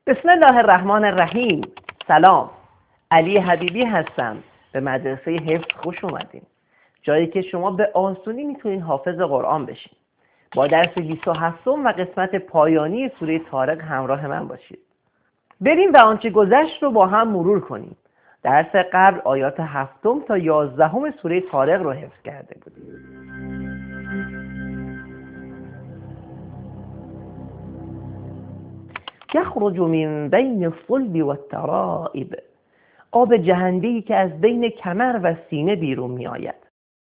بسم الله الرحمن الرحیم. سلام، علی حبیبی هستم. به مدرسه حفظ خوش اومدین، جایی که شما به آسونی میتونین حافظ قرآن بشین. با درس 27 و قسمت پایانی سوره طارق همراه من باشید. بریم و آنچه گذشت رو با هم مرور کنیم. درس قبل آیات 7 تا 11 سوره طارق رو حفظ کرده بودیم. یخرج من بین الصلب والترائب، آب جهنده که از بین کمر و سینه بیرون می آید.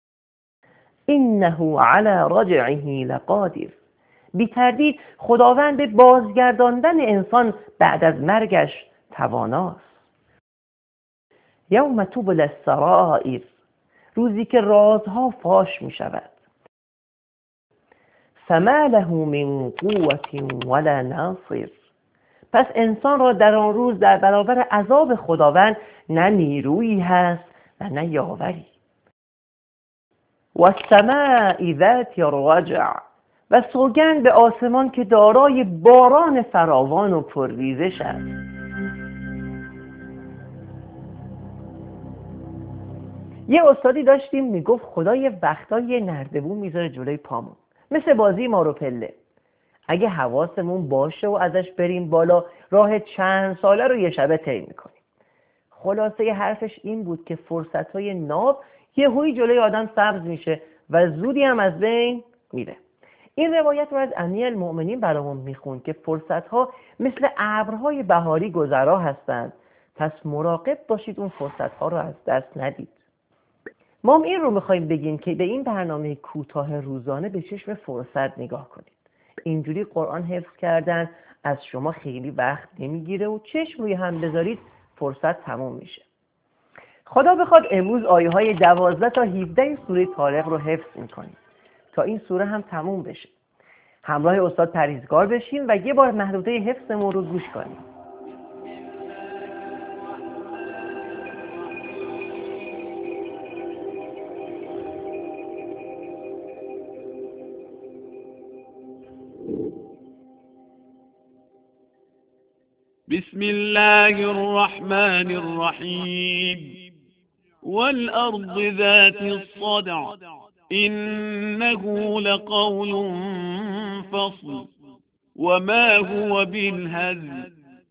انه علی رجعه لقادر، بی تردید خداوند به بازگرداندن انسان بعد از مرگش تواناست. یوم تبلی السرائر، روزی که رازها فاش می شود. فما له من قوة ولا ناصر، پس انسان را در آن روز در برابر عذاب خداوند نه نیرویی هست و نه یاوری. و السماء ذات الرجع، و سوگند به آسمان که دارای باران فراوان و پرریزش است. یه استادی داشتیم میگفت خدا یه وقتا یه نردبون میذاره جلوی پامون، مثل بازی مارو پله. اگه حواسمون باشه و ازش بریم بالا، راه چند ساله رو یه شبه طی میکنیم. خلاصه حرفش این بود که فرصتهای ناب یهویی جلوی آدم سبز میشه و زودی هم از بین میره. این روایت رو از امیرالمؤمنین برامون میخوند که فرصتها مثل ابرهای بهاری گذرا هستند، پس مراقب باشید اون فرصتها رو از دست ندید. ما هم این رو میخوایم بگیم که به این برنامه کوتاه روزانه به چشم فرصت نگاه کنید. اینجوری قرآن حفظ کردن از شما خیلی وقت نمیگیره و چشم روی هم بذارید فرصت تموم میشه. خدا بخواد امروز آیه های 12 تا 17 سوره طارق رو حفظ میکنیم تا این سوره هم تموم بشه. همراه استاد پریزگار بشین و یه بار محدوده حفظمون رو گوش کنیم. بسم الله الرحمن الرحیم والأرض ذات الصدع إنه لقول فصل وما هو بالهزل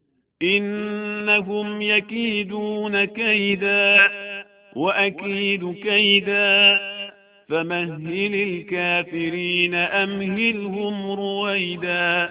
إنهم يكيدون كيدا وأكيد كيدا فمهل الكافرين أمهلهم رويدا.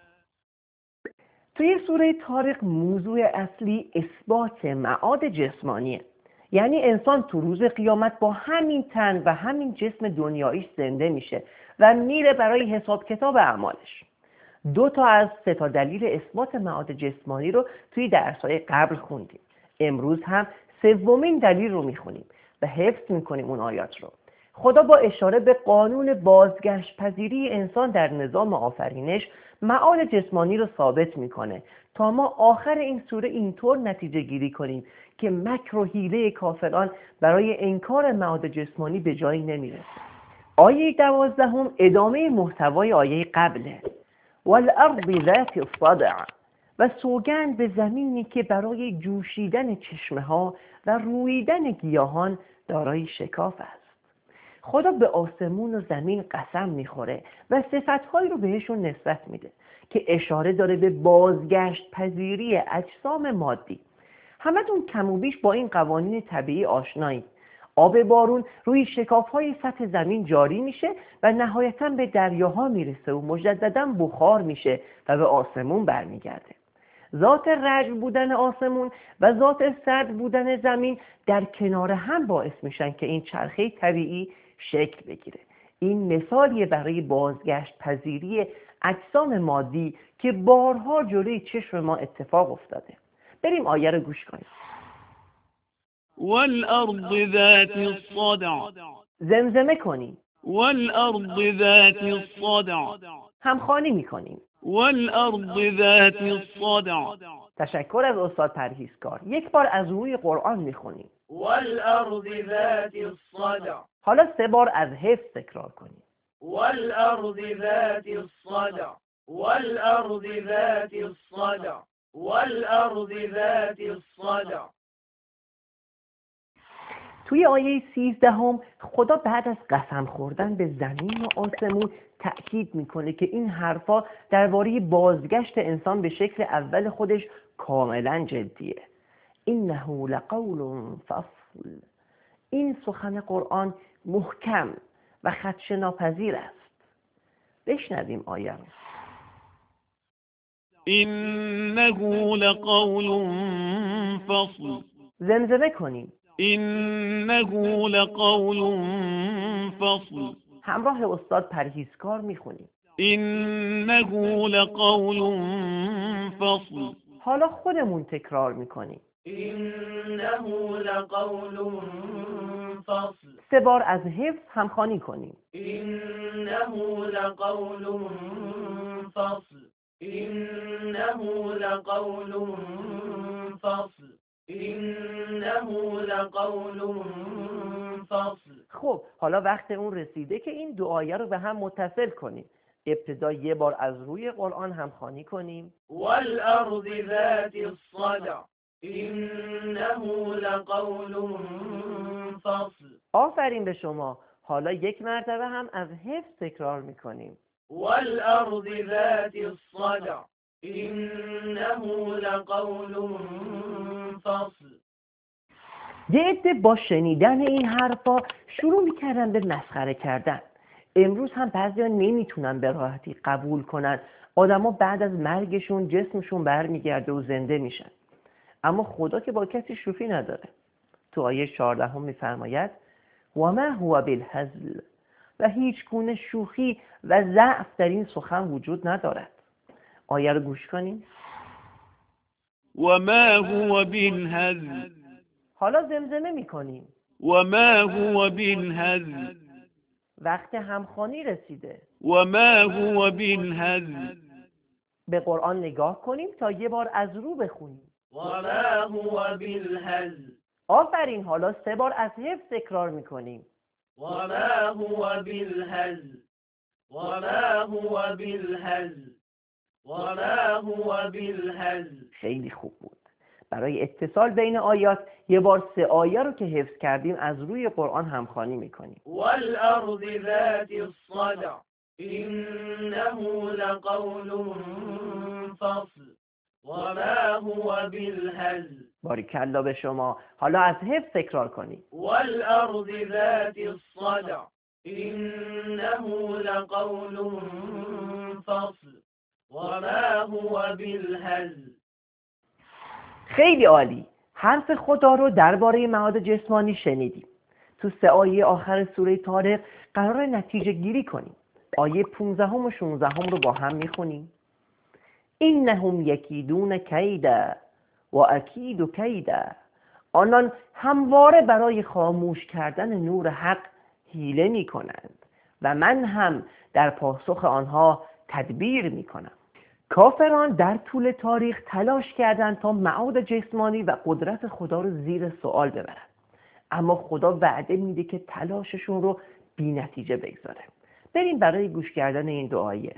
توی سوره طارق موضوع اصلی اثبات معاد جسمانیه. یعنی انسان تو روز قیامت با همین تن و همین جسم دنیاییش زنده میشه و میره برای حساب کتاب اعمالش. 2 تا از 3 تا دلیل اثبات معاد جسمانی رو توی درس‌های قبل خوندیم. امروز هم 3مین دلیل رو میخونیم و حفظ میکنیم اون آیات رو. خدا با اشاره به قانون بازگشت پذیری انسان در نظام آفرینش معاد جسمانی رو ثابت میکنه تا ما آخر این سوره اینطور نتیجه گیری کنیم که مکر و حیله کافران برای انکار معاد جسمانی به جایی نمیرسه. آیه 12 ادامه محتوای آیه قبله. والارض ذات الصدع، و سوگند به زمینی که برای جوشیدن چشمه ها و رویدن گیاهان دارای شکاف است. خدا به آسمون و زمین قسم میخوره و صفتهایی رو بهشون نسبت میده که اشاره داره به بازگشت پذیری اجسام مادی. همتون کم و بیش با این قوانین طبیعی آشنایید. آب بارون روی شکافهای سطح زمین جاری میشه و نهایتاً به دریاها میرسه و مجدداً بخار میشه و به آسمون برمیگرده. ذات رجل بودن آسمون و ذات سرد بودن زمین در کنار هم باعث میشن که این چرخه طبیعی شکل بگیره. این مثالیه برای بازگشت پذیری اجسام مادی که بارها جلوی چشم ما اتفاق افتاده. بریم آیه رو گوش کنیم. والأرض ذات الصدع، زمزمه کنیم. والأرض ذات الصدع، همخوانی میکنیم. والأرض ذات الصدع. تشکر از استاد پرهیزکار. یک بار از روی قرآن میخونیم. والأرض ذات الصدع. حالا 3 بار از حفظ تکرار کنیم. والأرض ذات الصدع، والأرض ذات الصدع. والأرض ذات الصدع. توی آیه 13 خدا بعد از قسم خوردن به زمین و آسمون تأکید میکنه که این حرفا درباره بازگشت انسان به شکل اول خودش کاملا جدیه. انه لقول فصل. این سخن قرآن محکم و خدشه ناپذیر است. بشنویم آیه رو. إنه لقول فصل. زمزمه کنیم. إنه لقول فصل. همراه استاد پرهیزکار میخونیم. إنه لقول فصل. حالا خودمون تکرار میکنیم. إنه لقول فصل. 3 بار از حفظ همخوانی کنیم. إنه لقول فصل. إنه لقول فصل. إنه لقول فصل. خب حالا وقت اون رسیده که این 2 آیه رو به هم متصل کنیم. ابتدا 1 بار از روی قرآن همخوانی کنیم. والأرض ذات الصدع. إنه لقول فصل. آفرین به شما. حالا 1 مرتبه هم از حفظ تکرار میکنیم. والأرض ذات الصدع. إنه لقول فصل. یه عده با شنیدن این حرفا شروع میکردن به مسخره کردن. امروز هم بعضیا نمیتونن به راحتی قبول کنن آدما بعد از مرگشون جسمشون برمیگرده و زنده میشن. اما خدا که با کسی شوخی نداره. تو آیه 14 میفرماید و ما هو بالهزل. و هیچ گونه شوخی و ضعف در این سخن وجود ندارد. آیه رو گوش کنیم. وما هو بالهزل. حالا زمزمه میکنیم. وما هو بالهزل. وقت همخوانی رسیده. وما هو بالهزل. به قرآن نگاه کنیم تا 1 بار از رو بخونیم. وما هو بالهزل. آفرین. حالا 3 بار از حفظ تکرار میکنیم. وما هو بالهزل. وما هو بالهزل. وما هو بالهزل. خیلی خوب بود. برای اتصال بین آیات 1 بار 3 آیه رو که حفظ کردیم از روی قرآن همخوانی میکنیم. والأرض ذات الصدع. إنه لقول فصل. وما هو بالهزل. باریکلا به شما. حالا از حفظ تکرار کنیم. والأرض ذات الصدع. إنه لقول فصل. وما هو بالهزل. خیلی عالی. حرف خدا رو درباره معاد جسمانی شنیدیم. تو 3 آیه آخر سوره طارق قرار نتیجه گیری کنیم. آیه 15 و 16 رو با هم میخونیم. اینهم یکیدون کیدا و اکید کیدا. آنان همواره برای خاموش کردن نور حق حیله میکنند و من هم در پاسخ آنها تدبیر میکنم. کافران در طول تاریخ تلاش کردند تا معاد جسمانی و قدرت خدا رو زیر سوال ببرند. اما خدا وعده میده که تلاششون رو بی نتیجه بگذاره. بریم برای گوش کردن این 2 آیه.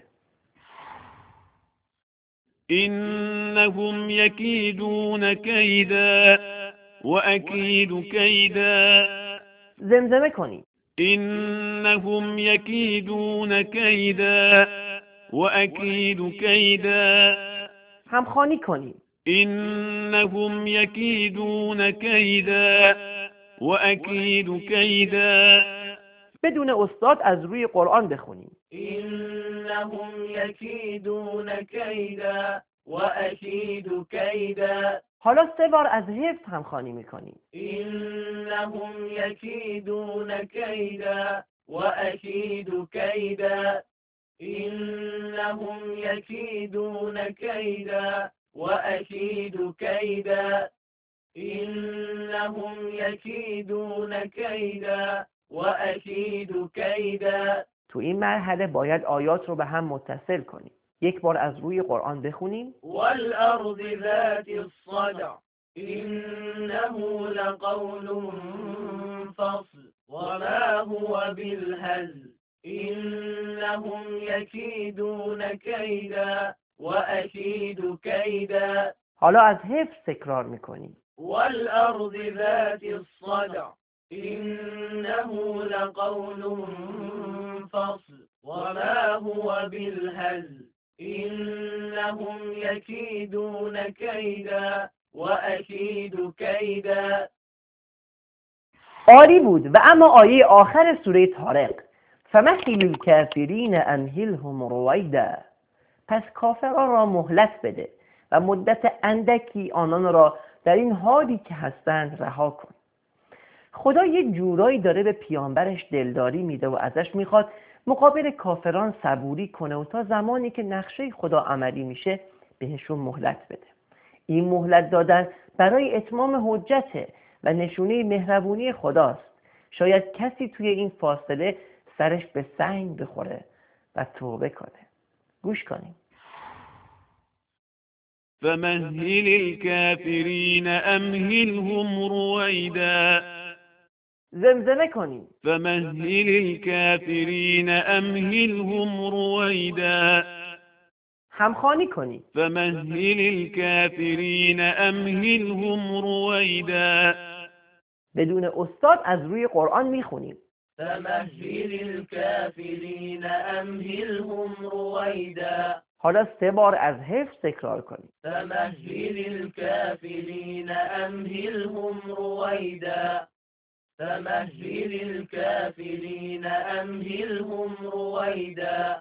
إنهم يكيدون كيدا وأكيد كيدا. زمزمه کنید. إنهم يكيدون كيدا وأكيد كيدا. همخوانی کنید. إنهم يكيدون كيدا وأكيد كيدا. بدون استاد از روی قرآن بخونیم. إنهم يكيدون كيدا وأكيد كيدا. حالا 3 بار از حفظ همخوانی میکنیم. إنهم يكيدون كيدا وأكيد كيدا. إنهم يكيدون كيدا وأكيد كيدا. إنهم يكيدون كيدا وأكيد كيدا. تو این مرحله باید آیات رو به هم متصل کنیم. 1 بار از روی قرآن بخونیم. والأرض ذات الصدع. إنه لقول فصل. وما هو بالهزل. إنهم يكيدون كيدا وأكيد كيدا. حالا از حفظ تکرار میکنیم. والأرض ذات الصدع إنه لقول فصل وما هو بالهزل إنهم يكيدون كيدا وأكيد كيدا. عالی بود. و اما آیه آخر سوره طارق فمهل الکافرین امهلهم رویدا، پس کافران را مهلت بده و مدت اندکی آنان را در این حالی که هستند رها کن. خدا یه جورایی داره به پیامبرش دلداری میده و ازش میخواد مقابل کافران صبوری کنه و تا زمانی که نقشه خدا عملی میشه بهشون مهلت بده. این مهلت دادن برای اتمام حجته و نشونه مهربونی خداست. شاید کسی توی این فاصله سرش به سنگ بخوره و توبه کنه. گوش کنیم. فمهل الكافرین امهلهم رویدا. زمزمه کنیم. فمهل الكافرین امهلهم رویدا. همخوانی کنیم. فمهل الكافرین امهلهم رویدا. بدون استاد از روی قرآن میخونیم. فمهل الكافرین امهلهم رویدا. حالا 3 بار از حفظ تکرار کنیم. فمهل الكافرین امهلهم رویدا. فمهل الكافرین امهلهم رویدا.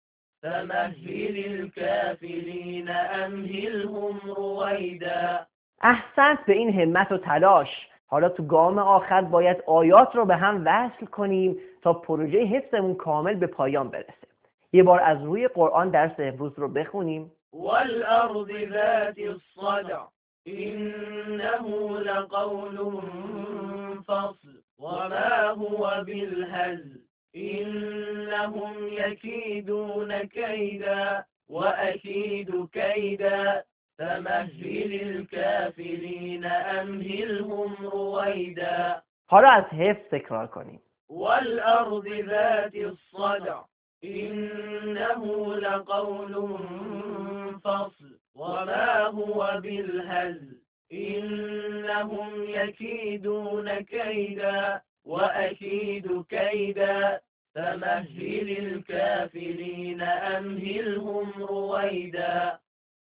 فمهل الكافرین امهلهم رویدا. احسنت به این همت و تلاش. حالا تو گام آخر باید آیات رو به هم وصل کنیم تا پروژه حفظمون کامل به پایان برسه. یه بار از روی قرآن درس امروز رو بخونیم. والأرض ذات الصدع إنه لقول فصل وما هو بالهزل إنهم يكيدون كيدا وأكيد كيدا فمهل الكافرين أمهلهم رويدا. حالا از حفظ تکرار کنیم. والأرض ذات الصدع إنه لقول فصل وما هو بالهزل إنهم يكيدون كيدا وأكيد كيدا فمهل الكافرين أمهلهم رويدا.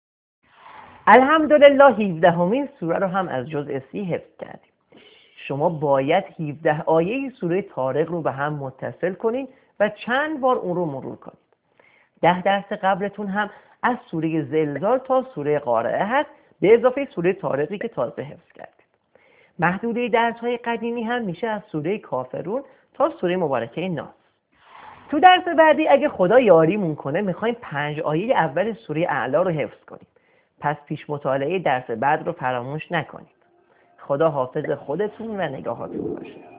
الحمدلله 17مین سوره رو هم از جزء 30 حفظ کردیم. شما باید 17 آیه سوره طارق رو به هم متصل کنین و چند بار اون رو مرور کنید. 10 درس قبلتون هم از سوره زلزال تا سوره قارعه هست، به اضافه سوره طارقی که تازه حفظ کردید. محدوده درس‌های قدیمی هم میشه از سوره کافرون تا سوره مبارکه ناس. تو درس بعدی اگه خدا یاریمون کنه میخوایم 5 آیه اول سوره اعلا رو حفظ کنیم. پس پیش مطالعه درس بعد رو فراموش نکنید. خدا حافظ خودتون و نگاهاتون باشه.